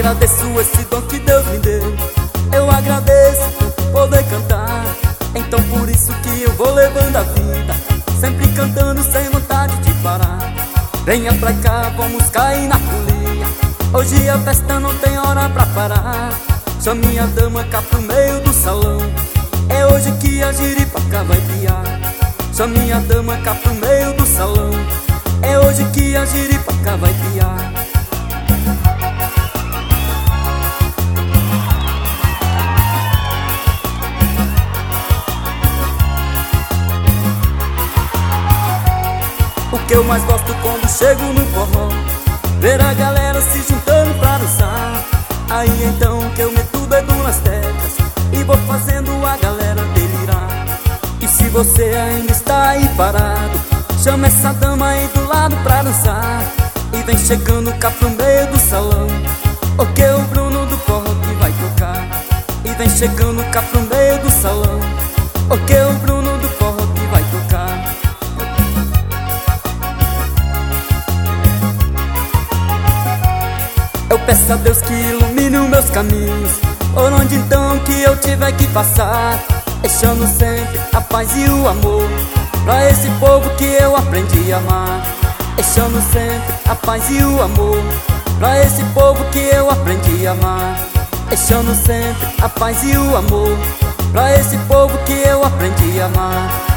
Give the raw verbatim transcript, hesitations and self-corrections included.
agradeço esse dom que Deus me deu. Eu agradeço por poder cantar. Então por isso que eu vou levando a vida, sempre cantando sem vontade de parar. Venha pra cá, vamos cair na folia. Hoje a festa não tem hora pra parar. Chame a dama cá pro meio do salão. É hoje que a giripaca vai piar. Chame a dama cá pro meio do salão. É hoje que a giripaca vai piar. O que eu mais gosto quando chego no forró, ver a galera se juntando pra dançar. Aí então que eu meto o dedo nas teclas e vou fazendo a galera delirar. E se você ainda está aí parado, chama essa dama aí do lado pra dançar. E vem chegando cá pro meio do salão, o que é o Bruno do forró que vai tocar. E vem chegando cá pro meio do salão, o que é o Bruno do forró que vai tocar. Eu peço a Deus que ilumine os meus caminhos, por onde então que eu tiver que passar, deixando sempre a paz e o amor pra esse povo que eu aprendi a amar. Deixando sempre a paz e o amor pra esse povo que eu aprendi a amar. Deixando sempre a paz e o amor pra esse povo que eu aprendi a amar.